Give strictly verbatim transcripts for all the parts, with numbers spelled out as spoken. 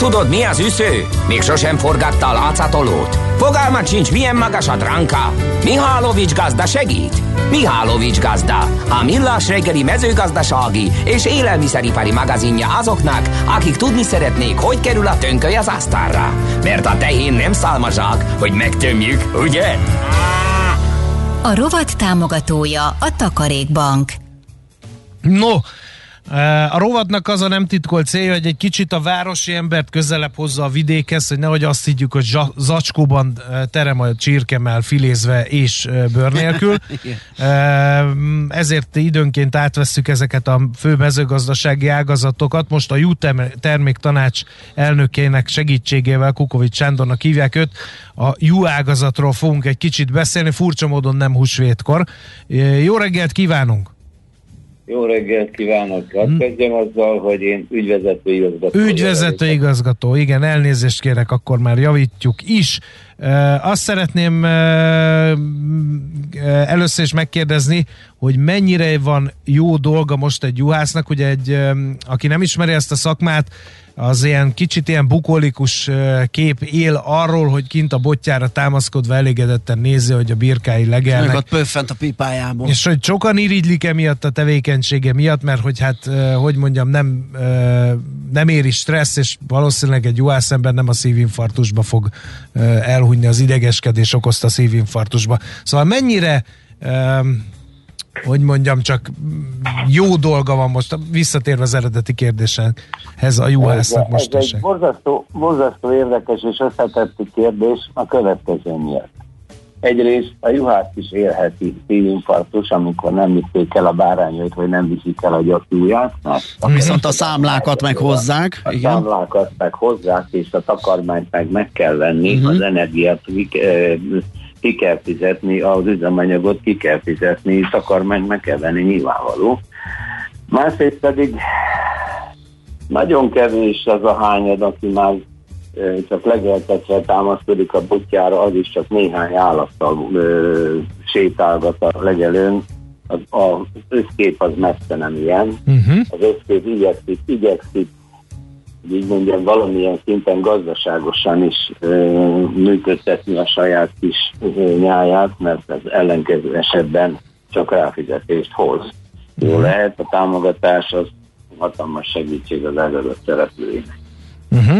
tudod, mi az üsző? Még sosem forgatta a látszatolót? Fogalmat sincs, milyen magas a dránka? Mihálovics gazda segít? Mihálovics gazda, a millás reggeli mezőgazdasági és élelmiszeripari magazinja azoknak, akik tudni szeretnék, hogy kerül a tönköly az asztalra. Mert a tehén nem szálmazsák, hogy megtömjük, ugye? A rovat támogatója a Takarékbank. No, a rovatnak az a nem titkolt célja, hogy egy kicsit a városi embert közelebb hozza a vidékhez, hogy nehogy azt higgyük, hogy zacskóban terem a csirkemell filézve és bőr nélkül. Ezért időnként átvesszük ezeket a fő mezőgazdasági ágazatokat. Most a Jú Termék Tanács elnökének segítségével, Kukovics Sándornak hívják őt, a Jú ágazatról fogunk egy kicsit beszélni, furcsa módon nem húsvétkor. Jó reggelt kívánunk! Jó reggelt kívánok! Azt kezdjem azzal, hogy én ügyvezető igazgató. Ügyvezető igazgató, igen, elnézést kérek, akkor már javítjuk is. Uh, azt szeretném uh, először is megkérdezni, hogy mennyire van jó dolga most egy juhásznak, ugye egy, um, aki nem ismeri ezt a szakmát, az ilyen kicsit ilyen bukolikus kép él arról, hogy kint a botjára támaszkodva elégedetten nézi, hogy a birkái legelnek. Meg ott pöffent a pipájából. És hogy sokan irigylik emiatt a tevékenysége miatt, mert hogy hát, hogy mondjam, nem, nem éri stressz, és valószínűleg egy juhász ember nem a szívinfarktusba fog elhunyni, az idegeskedés okozta szívinfarktusba. Szóval mennyire hogy mondjam, csak jó dolga van most, visszatérve az eredeti kérdéshez a juhásznak most ez, ez egy borzasztó, borzasztó érdekes és összetett kérdés a következő miatt. Egyrészt a juhász is élheti szívinfarktus, amikor nem vitték el a bárányait, vagy nem viszik el a gyapjúját. Viszont a számlákat meg hozzák. A igen. számlákat meg hozzák, és a takarmányt meg meg kell venni, uh-huh. az energiát ki kell fizetni, az üzemanyagot ki kell fizetni, takarmányt meg kell venni, nyilvánvaló. Másrészt pedig nagyon kevés az a hányad, aki már csak legeltetve támaszkodik a botjára, az is csak néhány állattal ö, sétálgat a legelőn. Az, az összkép az messze nem ilyen. Uh-huh. Az összkép igyekszik, igyekszik így mondjam, valamilyen szinten gazdaságosan is ö, működtetni a saját kis ö, nyáját, mert az ellenkező esetben csak ráfizetést hoz. Jó lehet, a támogatás az hatalmas segítség az előtt szereplőinek. Uh-huh.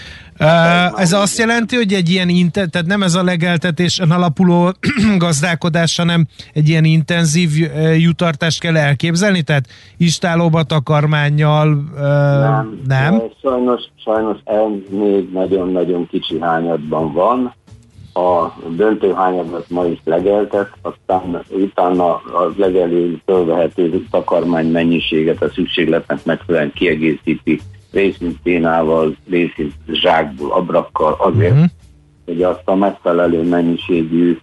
Uh, ez azt jelenti, hogy egy ilyen inter, tehát nem ez a legeltetésen alapuló gazdálkodás, hanem egy ilyen intenzív uh, jutartást kell elképzelni, tehát istálóba takarmánnyal uh, nem. nem? Sajnos, sajnos ez még nagyon-nagyon kicsi hányadban van. A döntő hányadat ma is legeltet, aztán utána a legelő fölvehető takarmány mennyiséget a szükségletnek megfelelően kiegészíti részint ténával, részint zsákból, abrakkal azért, uh-huh. hogy azt a megfelelő mennyiségű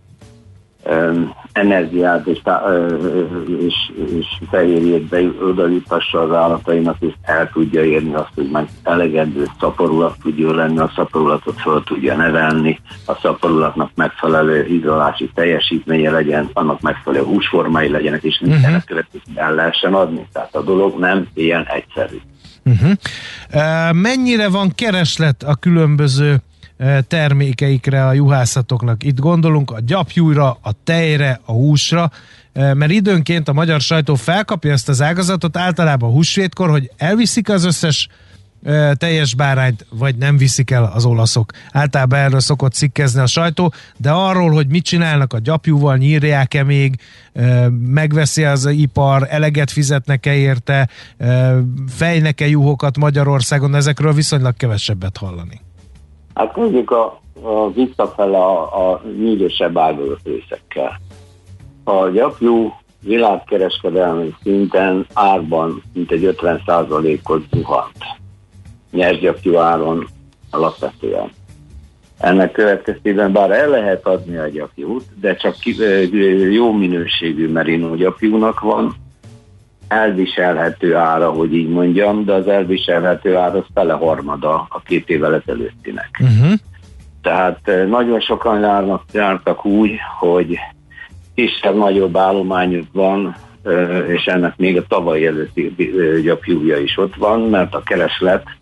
um, energiát és, uh, és, és fehérjét odajutassa az állatainak, és el tudja érni azt, hogy meg elegendő szaporulat tudja lenni, a szaporulatot fel tudja nevelni, a szaporulatnak megfelelő izolási teljesítménye legyen, annak megfelelő húsformái legyenek, és uh-huh. mindenek következően el lehessen adni. Tehát a dolog nem ilyen egyszerű. Uh-huh. Uh, mennyire van kereslet a különböző uh, termékeikre a juhászatoknak? Itt gondolunk a gyapjújra, a tejre, a húsra, uh, mert időnként a magyar sajtó felkapja ezt az ágazatot, általában húsvétkor, hogy elviszik az összes uh, teljes bárányt, vagy nem viszik el az olaszok. Általában erről szokott cikkezni a sajtó, de arról, hogy mit csinálnak a gyapjúval, nyírják-e még, megveszi az ipar, eleget fizetnek-e érte, fejnek-e juhokat Magyarországon, ezekről viszonylag kevesebbet hallani. Hát mondjuk a, a visszafele a, a nyílősebb ágazat részekkel. A gyapjú világkereskedelmi szinten árban mintegy ötven százalékot zuhant. Nyersgyapjú áron alapvetően. Ennek következtében bár el lehet adni a gyapjút, de csak jó minőségű merino gyapjúnak van elviselhető ára, hogy így mondjam, de az elviselhető ára az fele harmada a két évvel ezelőttinek. Uh-huh. Tehát nagyon sokan járnak, jártak úgy, hogy kisebb-nagyobb állományuk van, és ennek még a tavaly előtti gyapjúja is ott van, mert a kereslet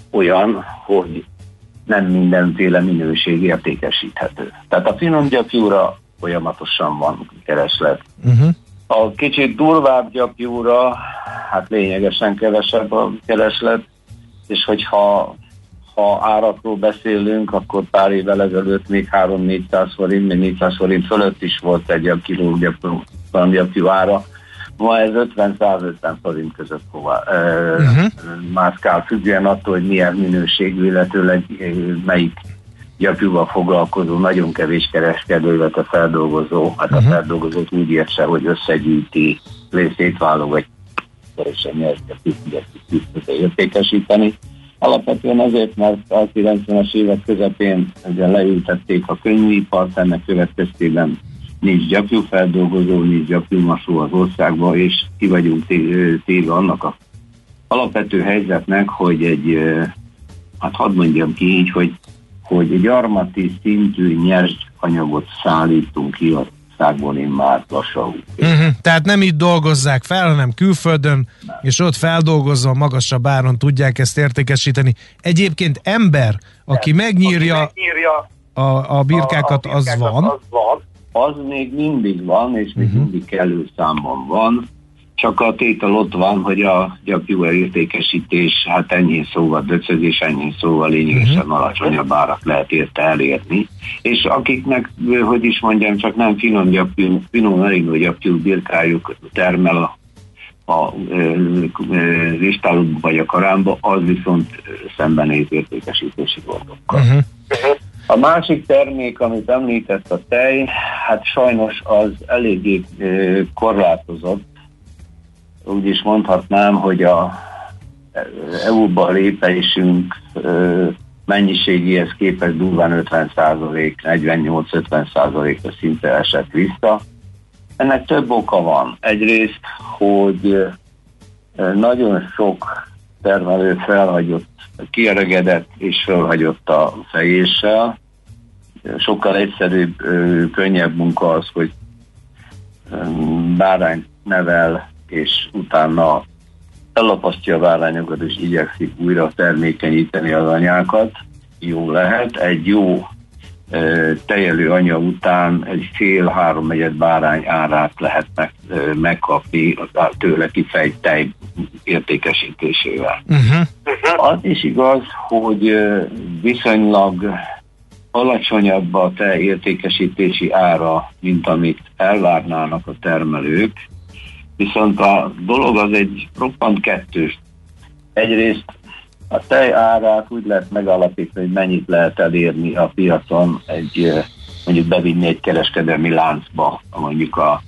olyan, hogy nem mindenféle minőség értékesíthető. Tehát a finom gyapjúra folyamatosan van kereslet. Uh-huh. A kicsit durvább gyapjúra, hát lényegesen kevesebb a kereslet, és hogyha ha árakról beszélünk, akkor pár évvel ezelőtt még három-négyszáz forint, még négyszáz forint fölött is volt egy a kiló gyapjú ára. Ma ez ötven-százötven forint között hová, uh-huh. mászkál, függően attól, hogy milyen minőségű, illetőleg melyik gyapjúval foglalkozó, nagyon kevés kereskedő, illetve feldolgozó, hát uh-huh. a feldolgozót úgy értse, hogy összegyűjti, szétválogatja, és a nyers gyapjút értékesíteni. Alapvetően azért, mert a kilencvenes évek közepén ugye leültették a könyvipart, ennek következtében nincs gyapjúfeldolgozó, nincs gyapjúmasó az országban, és ki vagyunk téve annak a alapvető helyzetnek, hogy egy, hát hadd mondjam ki így, hogy, hogy egy gyarmati szintű nyers anyagot szállítunk ki az országból immár lassan. Uh-huh. Tehát nem itt dolgozzák fel, hanem külföldön, nem. És ott feldolgozva magasabb áron tudják ezt értékesíteni. Egyébként ember, aki nem. megnyírja, aki megnyírja a, a birkákat, a, a birkákat az van. Az van. Az még mindig van, és még uh-huh. mindig kellő számban van, csak a tétel ott van, hogy a gyapjú értékesítés, hát ennyi szóval döcögés, ennyi szóval lényegesen uh-huh. alacsonyabb árat lehet érte elérni, és akiknek, hogy is mondjam, csak nem finom gyapjú, finom merino gyapjú birkájuk termel a, a ristálóban vagy a karámba, az viszont szembenéz értékesítési gondokkal. Uh-huh. Uh-huh. A másik termék, amit említett, a tej, hát sajnos az eléggé korlátozott. Úgy is mondhatnám, hogy a é u-ba lépésünk mennyiségéhez képest durván ötven százalék, negyvennyolc-ötven százalékra szinte esett vissza. Ennek több oka van. Egyrészt, hogy nagyon sok termelő felhagyott, kiöregedett és felhagyott a fejéssel. Sokkal egyszerűbb, könnyebb munka az, hogy bárányt nevel, és utána ellapasztja a bárányokat, és igyekszik újra termékenyíteni az anyákat. Jó lehet. Egy jó tejelő anya után egy fél-három negyed bárány árát lehet meg, megkapni tőle kifejt tej értékesítésével. Uh-huh. Az is igaz, hogy viszonylag alacsonyabb a tej értékesítési ára, mint amit elvárnának a termelők, viszont a dolog az egy roppant kettős. Egyrészt a tej árát úgy lehet megalapítani, hogy mennyit lehet elérni a piacon, egy, mondjuk bevinni egy kereskedelmi láncba, mondjuk a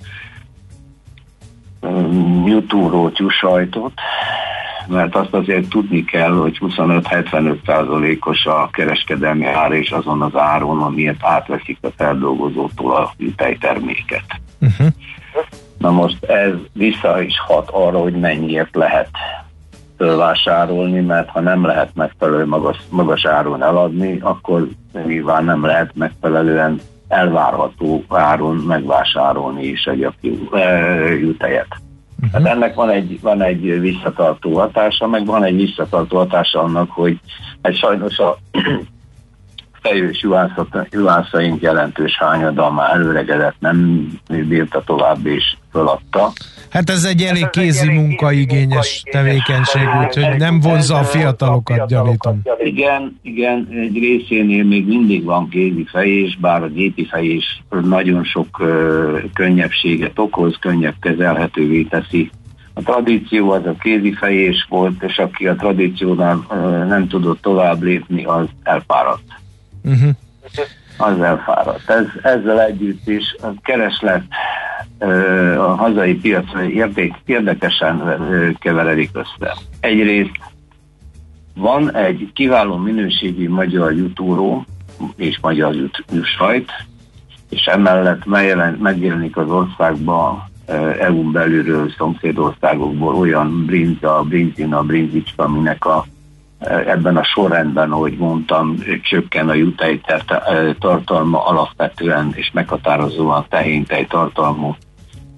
jutúró tyúsajtot, mert azt azért tudni kell, hogy huszonöt-hetvenöt százalékos a kereskedelmi ár, és azon az áron, amiért átveszik a feldolgozótól a tejterméket. Uh-huh. Na most ez vissza is hat arra, hogy mennyiért lehet fölvásárolni, mert ha nem lehet megfelelő magas, magas áron eladni, akkor nyilván nem lehet megfelelően elvárható áron megvásárolni is egy jutejet. Uh-huh. Hát ennek van egy, van egy visszatartó hatása, meg van egy visszatartó hatása annak, hogy egy sajnos a fejős juhászaink jelentős hányada már előregedett, nem bírta tovább és föladta. Hát ez egy elég kézi munkaigényes tevékenység, úgyhogy nem vonzza a fiatalokat, gyanítom. Igen, igen, egy részénél még mindig van kézi fejés, bár a gépi fejés nagyon sok uh, könnyebbséget okoz, könnyebb kezelhetővé teszi. A tradíció az a kézi fejés volt, és aki a tradíciónál uh, nem tudott tovább lépni, az elfáradt. Uh-huh. Az elfáradt. Ez, ezzel együtt is a kereslet uh, a hazai piacra érték, érdekesen uh, keveredik össze. Egyrészt van egy kiváló minőségű magyar jutúró és magyar jutsajt, és emellett megjelenik az országban é u-n belülről, szomszédországokból olyan brinza, brinzina, brinzicska, aminek a, ebben a sorrendben, ahogy mondtam, csökken a jutej tartalma alapvetően és meghatározóan tehéntej tartalmú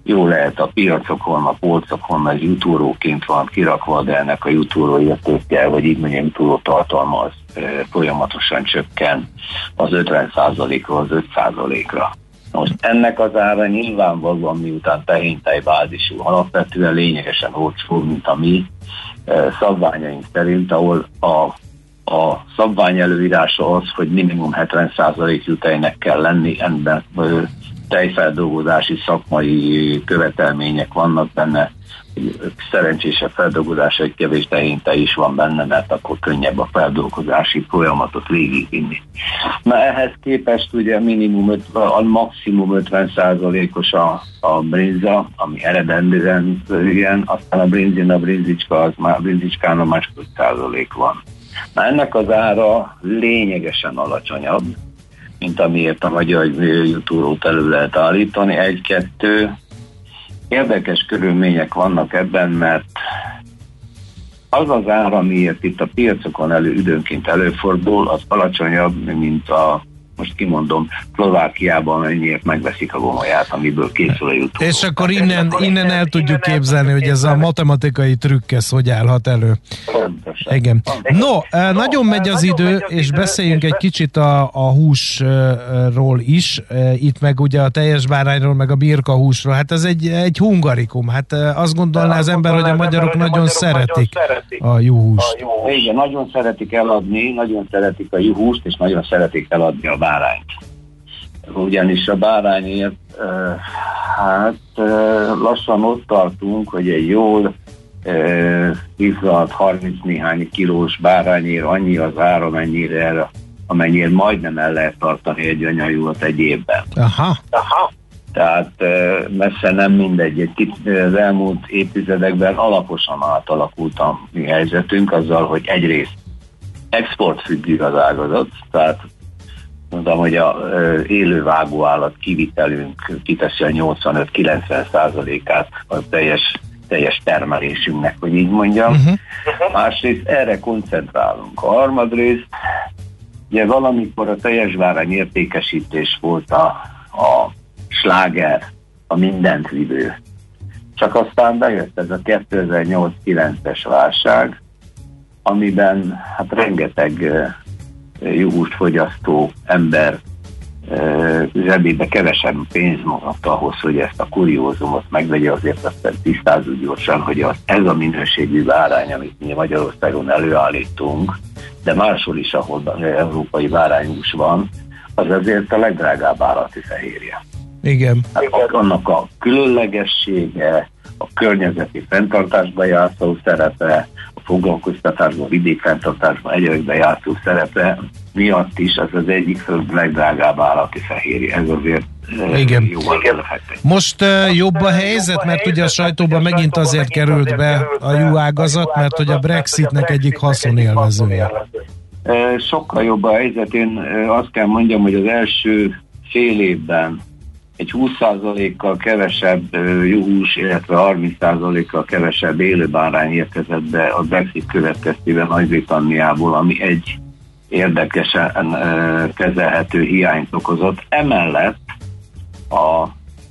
jó lehet a piacokon, a polcokon, az jutóróként van kirakva, de ennek a jutóró értéke, vagy így mondjam, jutóró tartalma az e, folyamatosan csökken az ötven százalékról az öt százalékra. Most ennek az ára nyilvánvalóan, miután tehén-tejbázisú, alapvetően lényegesen olcsóbb, mint a mi e, szabványaink szerint, ahol a A szabvány előírása az, hogy minimum hetven százalék tejnek kell lenni, ebben tejfeldolgozási szakmai követelmények vannak benne, szerencsésebb feldolgozása, egy kevés tehén-tej is van benne, mert akkor könnyebb a feldolgozási folyamatot végigvinni. Na ehhez képest ugye minimum, a maximum ötven százalékos a, a brinza, ami eredendően ilyen, aztán a brinzin, a brinzicska, az már brinzicskán a másfél százalék van. Na ennek az ára lényegesen alacsonyabb, mint amiért a magyar jutórót elő lehet állítani. Egy-kettő érdekes körülmények vannak ebben, mert az az ára, amiért itt a piacokon elő, időnként előfordul, az alacsonyabb, mint a, most kimondom, Szlovákiában mennyiért megveszik a gomolyát, amiből készül a jutóró. És akkor innen, innen el tudjuk képzelni, hogy ez a matematikai trükk, ez hogy állhat elő. Pontosan. Igen. No, nagyon megy az idő, és beszéljünk egy kicsit a, a húsról is. Itt meg ugye a teljes bárányról, meg a birka húsról. Hát ez egy, egy hungarikum. Hát azt gondolná az ember, hogy a magyarok nagyon szeretik a juhúst. Igen, nagyon szeretik eladni, nagyon szeretik a juhúst, és nagyon szeretik eladni a bárányt. Ugyanis a bárányért hát lassan ott tartunk, hogy egy jól hívzalt harminc néhány kilós bárányért annyi az ára, mennyire, amennyire majdnem el lehet tartani egy anyajuhat egy évben. Aha. Aha. Tehát messze nem mindegy. Az elmúlt évtizedekben alaposan átalakult a mi helyzetünk azzal, hogy egyrészt exportfüggő az ágazat, tehát mondtam, hogy a élő vágóállat kivitelünk kiteszi a nyolcvanöt-kilencven százalékát a teljes, teljes termelésünknek, hogy így mondjam. Uh-huh. Másrészt erre koncentrálunk. A harmadrészt, ugye valamikor a teljes bárány értékesítés volt a, a sláger, a mindent vivő. Csak aztán bejött ez a kétezer-nyolc-kilences válság, amiben hát rengeteg juhúst fogyasztó ember zsebébe kevesebb pénz maradt ahhoz, hogy ezt a kuriózumot megvegye, azért aztán tisztázzuk gyorsan, hogy az, ez a minőségű bárány, amit mi Magyarországon előállítunk, de máshol is, ahol európai bárányhús van, az azért a legdrágább állati fehérje. Igen. Hát annak a különlegessége, a környezeti fenntartásban játszó szerepe, a foglalkoztatásban, vidékfenntartásban, egyébben játszó szerepe miatt is az az egyik föld legdrágább állati fehérje. Ez azért igen. jóval elefektek. Most uh, jobb a helyzet, mert ugye a sajtóban megint azért került be a juhágazat, mert hogy a Brexitnek egyik haszonélvezője. Sokkal jobb a helyzet. Én azt kell mondjam, hogy az első fél évben egy húsz százalékkal kevesebb juhús, illetve harminc százalékkal kevesebb élőbárány érkezett be a Brexit következtében Nagy-Britanniából, ami egy érdekesen kezelhető hiányt okozott. Emellett a,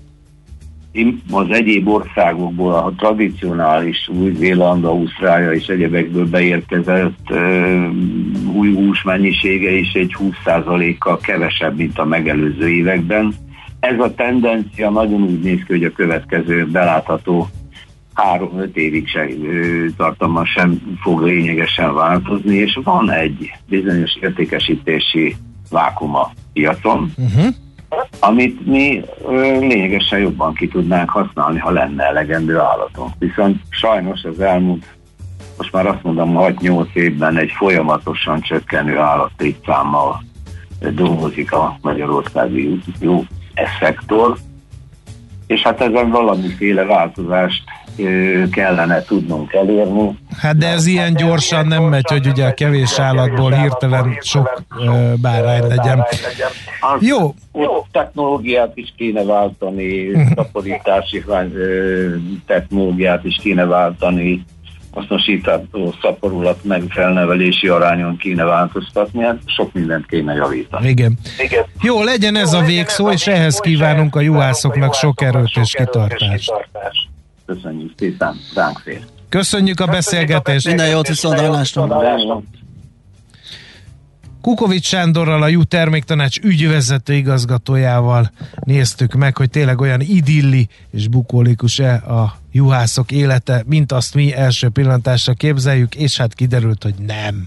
az egyéb országokból a tradicionális Új-Zéland, Ausztrália és egyebekből beérkezett új hús mennyisége is egy húsz százalékkal kevesebb, mint a megelőző években. Ez a tendencia nagyon úgy néz ki, hogy a következő belátható három-öt évig se, tartalma sem fog lényegesen változni, és van egy bizonyos értékesítési vákum a piacon, uh-huh. amit mi ö, lényegesen jobban ki tudnánk használni, ha lenne elegendő állatunk. Viszont sajnos az elmúlt, most már azt mondom, hat-nyolc évben egy folyamatosan csökkenő állatlétszámmal dolgozik a magyarországi jó szektor, és hát ezen valamiféle változást ö, kellene tudnunk elérni. Hát de ez ilyen gyorsan nem megy, hogy ugye a kevés állatból hirtelen sok ö, bárány legyen. Jó. Ott technológiát is kéne váltani, szaporítási technológiát is kéne váltani, hasznosítható szaporulat meg felnevelési arányon kéne változtatni, hát sok mindent kéne javítani. Igen. Igen. Jó, legyen ez a végszó, és ehhez kívánunk a juhászoknak sok erőt és kitartást. Köszönjük szépen, ránk fér. Köszönjük a beszélgetést. Minden jót, viszontlátásra. Kukovics Sándorral, a Jú Terméktanács ügyvezető igazgatójával néztük meg, hogy tényleg olyan idilli és bukólikus-e a juhászok élete, mint azt mi első pillantásra képzeljük, és hát kiderült, hogy nem.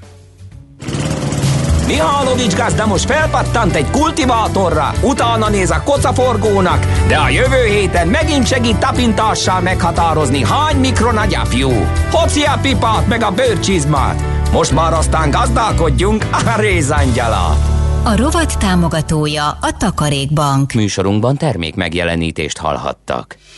Mihálovics gazda most felpattant egy kultivátorra, utána néz a kocaforgónak, de a jövő héten megint segít tapintással meghatározni, hány mikron a gyapjú. Hoci a pipát meg a bőrcsizmát. Most már aztán gazdálkodjunk a rézangyalat. A rovat támogatója a Takarékbank. Műsorunkban termék megjelenítést hallhattak.